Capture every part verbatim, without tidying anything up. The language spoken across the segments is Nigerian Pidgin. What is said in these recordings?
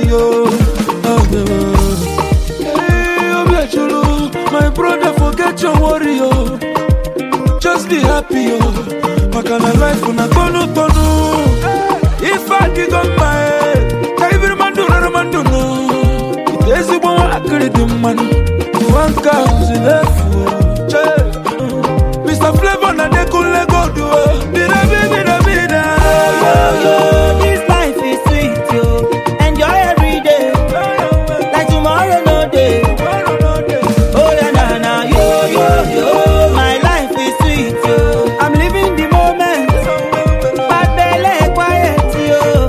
yo. Oh, yo. Hey, Obiachulu, my brother, forget your worry, yo. Just be happy, yo. Makana life una tonu tonu. If I dig on my head, every man do not man do no. There's a one I could do man. One comes in the fool. Mister Flavor na de kule go do. Bida bida bida. This life is sweet, yo. Enjoy every day. Like tomorrow no day. Oh yeah, na na, yo yo yo. My life is sweet, yo. I'm living the moment. Bad belly quiet, yo.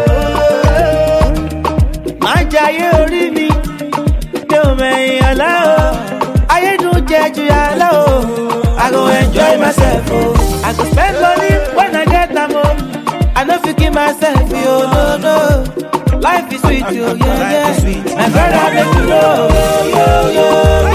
My jaye ori mi, yo me allow. I don't judge you allow. I go enjoy myself, oh. I go spend money when I get them home. I know if you give myself, yo, no, no. Life is sweet, yo, yeah, yeah. My brother, let me know, yo, yo, yo.